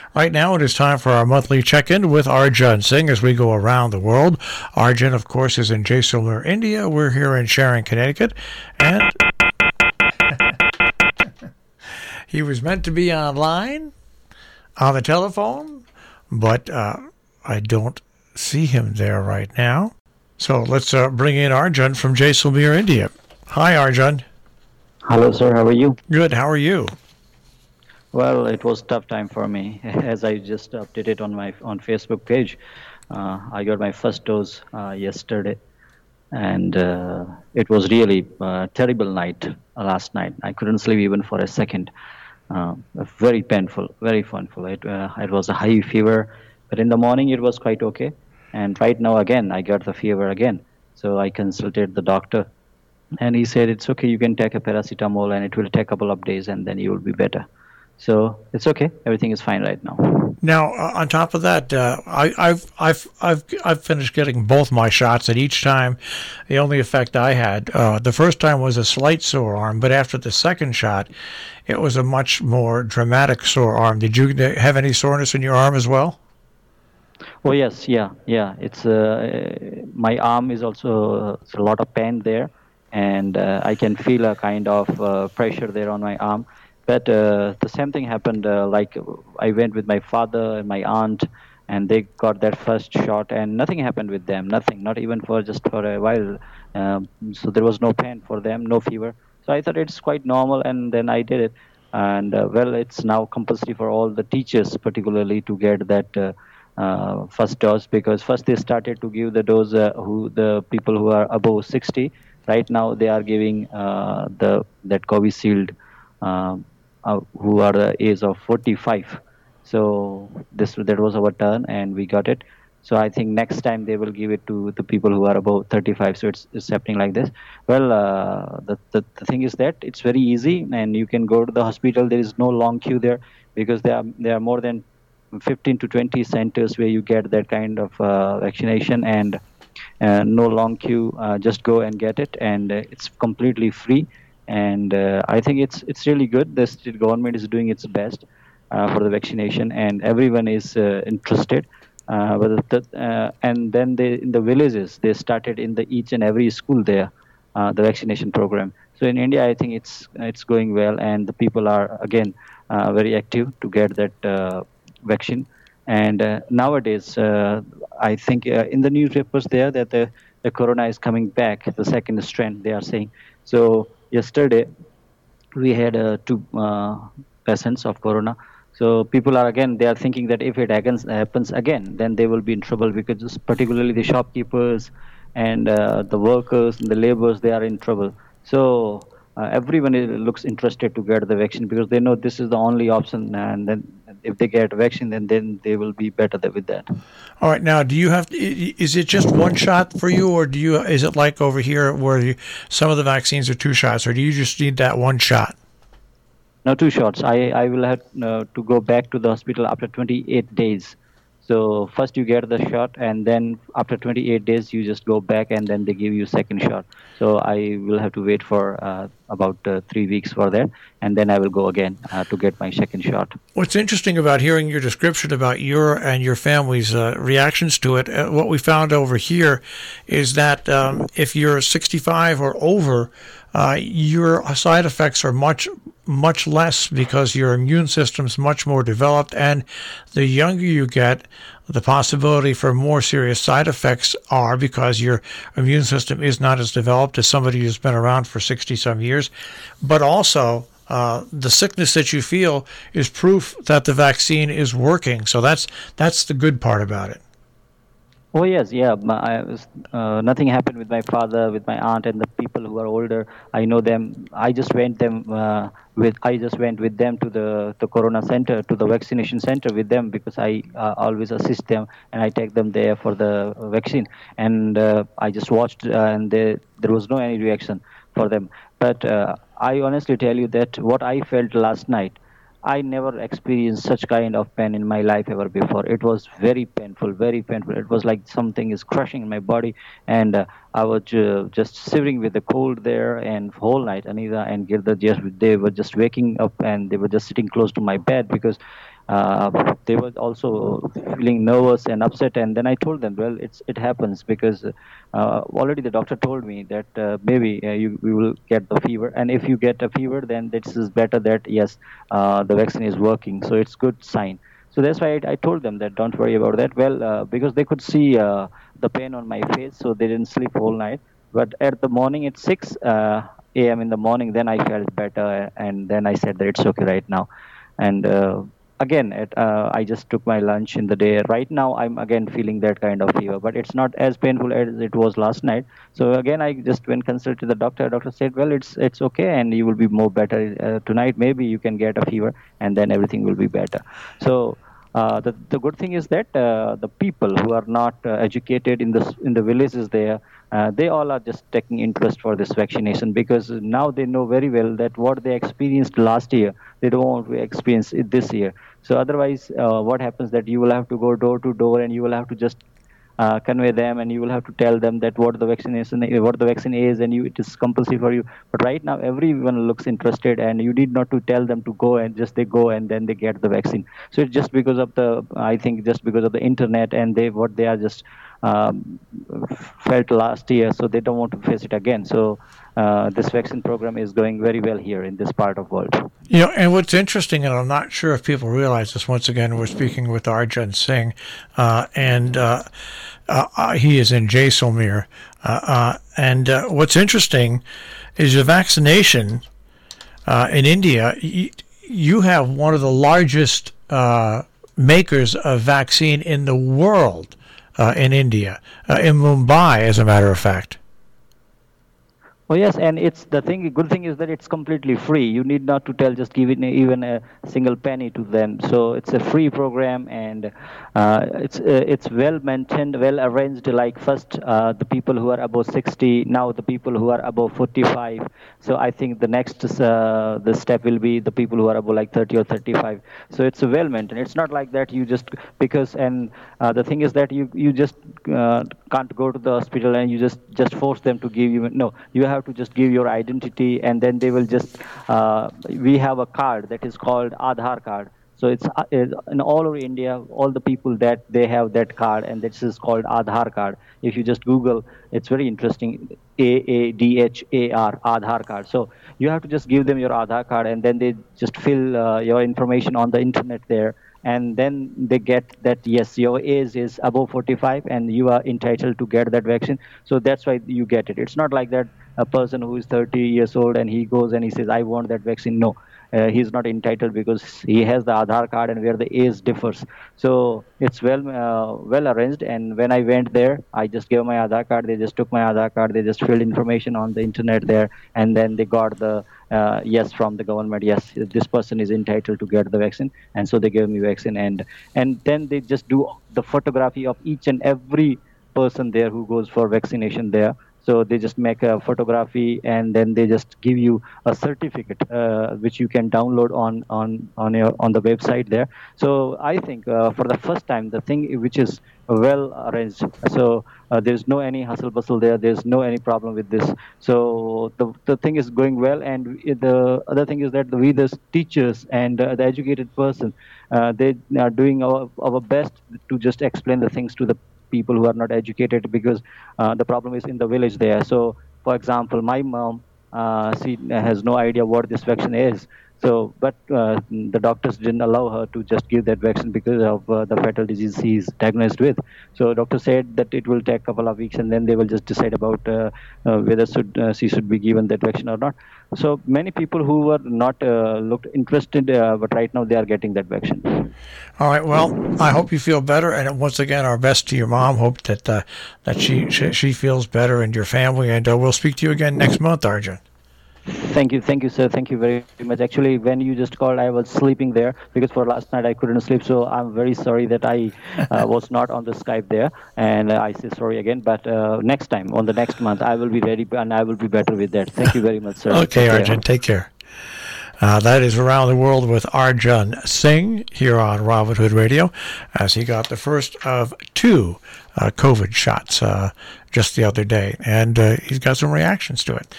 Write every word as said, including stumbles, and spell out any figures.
Right now, it is time for our monthly check-in with Arjun Singh as we go around the world. Arjun, of course, is in Jaisalmer, India. We're here in Sharon, Connecticut, and he was meant to be online on the telephone, but uh, I don't see him there right now. So let's uh, bring in Arjun from Jaisalmer, India. Hi, Arjun. Hello, sir. How are you? Good. How are you? Well, it was tough time for me, as I just updated on my on Facebook page. Uh, I got my first dose uh, yesterday, and uh, it was really a terrible night uh, last night. I couldn't sleep even for a second. Uh, very painful, very painful. It, uh, it was a high fever, but in the morning it was quite okay. And right now again, I got the fever again. So I consulted the doctor, and he said it's okay. You can take a paracetamol, and it will take a couple of days, and then you will be better. So it's okay. Everything is fine right now. Now, uh, on top of that, uh, I, I've I've I've I've finished getting both my shots, and each time, the only effect I had, uh, the first time was a slight sore arm, but after the second shot, it was a much more dramatic sore arm. Did you have any soreness in your arm as well? Oh yes, yeah, yeah. It's uh, my arm is also uh, a lot of pain there, and uh, I can feel a kind of uh, pressure there on my arm. But uh, the same thing happened. Uh, like I went with my father and my aunt, and they got that first shot, and nothing happened with them. Nothing, not even for just for a while. Um, so there was no pain for them, no fever. So I thought it's quite normal, and then I did it. And uh, well, it's now compulsory for all the teachers, particularly, to get that uh, uh, first dose, because first they started to give the dose uh, who the people who are above sixty. Right now they are giving uh, the that Covishield. Uh, uh, who are the age of forty-five. So this that was our turn, and we got it. So I think next time they will give it to the people who are above thirty-five. So it's, it's happening like this. Well, uh, the, the the thing is that it's very easy, and you can go to the hospital. There is no long queue there, because there are there are more than fifteen to twenty centers where you get that kind of uh, vaccination, and uh, no long queue. Uh, just go and get it, and uh, it's completely free. And uh, I think it's it's really good. The state government is doing its best uh, for the vaccination, and everyone is uh, interested. Uh, but the, uh, and then they in the villages they started in the each and every school there uh, the vaccination program. So in India, I think it's it's going well, and the people are again uh, very active to get that uh, vaccine. And uh, nowadays, uh, I think uh, in the newspapers there that the the corona is coming back, the second strand they are saying. So yesterday, we had uh, two uh, patients of corona. So people are again, they are thinking that if it happens, happens again, then they will be in trouble, because particularly the shopkeepers and uh, the workers and the laborers, they are in trouble. So uh, everyone is, looks interested to get the vaccine, because they know this is the only option, and then if they get vaccine, then then they will be better with that. All right. Now, do you have? Is it just one shot for you, or do you? Is it like over here where you, some of the vaccines are two shots, or do you just need that one shot? No, two shots. I I will have uh, to go back to the hospital after twenty-eight days. So first you get the shot, and then after twenty-eight days you just go back, and then they give you second shot. So I will have to wait for uh, about uh, three weeks for that, and then I will go again uh, to get my second shot. What's interesting about hearing your description about your and your family's uh, reactions to it, uh, what we found over here is that um, if you're sixty-five or over, uh, your side effects are much much less, because your immune system's much more developed, and the younger you get, the possibility for more serious side effects are, because your immune system is not as developed as somebody who's been around for sixty some years. But also, uh, the sickness that you feel is proof that the vaccine is working. So that's that's the good part about it. Oh yes, yeah. I was, uh, nothing happened with my father, with my aunt, and the people who are older. I know them. I just went them uh, with. I just went with them to the the Corona center, to the vaccination center with them, because I uh, always assist them, and I take them there for the vaccine. And uh, I just watched, uh, and they, there was no any reaction for them. But uh, I honestly tell you that what I felt last night, I never experienced such kind of pain in my life ever before. It was very painful, very painful. It was like something is crushing in my body, and uh, I was uh, just shivering with the cold there, and whole night, Anita and Girda, just they were just waking up, and they were just sitting close to my bed, because uh, they were also feeling nervous and upset. And then I told them, well, it's it happens because uh, already the doctor told me that uh, maybe uh, you we will get the fever, and if you get a fever, then this is better that yes, uh, the vaccine is working. So it's good sign. So that's why I, I told them that don't worry about that. Well, uh, because they could see uh, the pain on my face, so they didn't sleep whole night. But at the morning at six uh, a m in the morning, then I felt better, and then I said that it's okay right now. And uh, again, at, uh, I just took my lunch in the day. Right now, I'm again feeling that kind of fever, but it's not as painful as it was last night. So again, I just went consulted the doctor. Doctor said, well, it's it's okay, and you will be more better uh, tonight. Maybe you can get a fever, and then everything will be better. So. Uh, the, the good thing is that uh, the people who are not uh, educated in the in the villages there, uh, they all are just taking interest for this vaccination, because now they know very well that what they experienced last year, they don't want to experience it this year. So otherwise, uh, what happens that you will have to go door to door, and you will have to just uh, convey them, and you will have to tell them that what the vaccination what the vaccine is, and you, it is compulsory for you. But right now everyone looks interested, and you need not to tell them to go, and just they go and then they get the vaccine. So it's just because of the, I think just because of the internet, and they what they are just um, felt last year, so they don't want to face it again. So uh, this vaccine program is going very well here in this part of world. You know, and what's interesting, and I'm not sure if people realize this, once again, we're speaking with Arjun Singh, uh, and uh, uh, he is in Jaisalmer. Uh, uh, and uh, what's interesting is the vaccination uh, in India, y- you have one of the largest uh, makers of vaccine in the world uh, in India, uh, in Mumbai, as a matter of fact. Oh yes, and it's the thing. Good thing is that it's completely free. You need not to tell, just give it even a single penny to them. So it's a free program, and uh, it's uh, it's well maintained, well arranged. Like first, uh, the people who are above sixty, now the people who are above forty-five. So I think the next uh, the step will be the people who are above like thirty or thirty-five. So it's well maintained. It's not like that you just because and uh, the thing is that you you just uh, can't go to the hospital and you just just force them to give you. No, you have to just give your identity, and then they will just uh, we have a card that is called Aadhaar card. So it's uh, in all over India, all the people that they have that card, and this is called Aadhaar card. If you just Google, it's very interesting. A A D H A R, Aadhaar card. So you have to just give them your Aadhaar card, and then they just fill uh, your information on the internet there, and then they get that yes, your age is above forty-five and you are entitled to get that vaccine. So that's why you get it. It's not like that a person who is thirty years old and he goes and he says, I want that vaccine. No, uh, he's not entitled because he has the Aadhaar card, and where the age differs. So it's well uh, well arranged. And when I went there, I just gave my Aadhaar card. They just took my Aadhaar card. They just filled information on the internet there, and then they got the uh, yes from the government. Yes, this person is entitled to get the vaccine, and so they gave me vaccine. And and then they just do the photography of each and every person there who goes for vaccination there. So they just make a photography, and then they just give you a certificate, uh, which you can download on on on your on the website there. So I think uh, for the first time, the thing which is well arranged. So uh, there's no any hustle bustle there. There's no any problem with this. So the the thing is going well. And the other thing is that we, the teachers and uh, the educated person, uh, they are doing our, our best to just explain the things to the people who are not educated, because uh, the problem is in the village there. So, for example, my mom, uh, she has no idea what this vaccine is. So, but uh, the doctors didn't allow her to just give that vaccine because of uh, the fatal disease she is diagnosed with. So, doctor said that it will take a couple of weeks, and then they will just decide about uh, uh, whether should, uh, she should be given that vaccine or not. So, many people who were not uh, looked interested, uh, but right now they are getting that vaccine. All right. Well, I hope you feel better, and once again, our best to your mom. Hope that uh, that she, she she feels better, and your family. And uh, we'll speak to you again next month, Arjun. Thank you, thank you, sir. Thank you very much. Actually, when you just called, I was sleeping there because for last night I couldn't sleep. So I'm very sorry that I uh, was not on the Skype there, and uh, I say sorry again. But uh, next time, on the next month, I will be ready and I will be better with that. Thank you very much, sir. Okay, Arjun, take care. Uh, that is Around the World with Arjun Singh here on Robin Hood Radio, as he got the first of two uh, COVID shots uh, just the other day, and uh, he's got some reactions to it.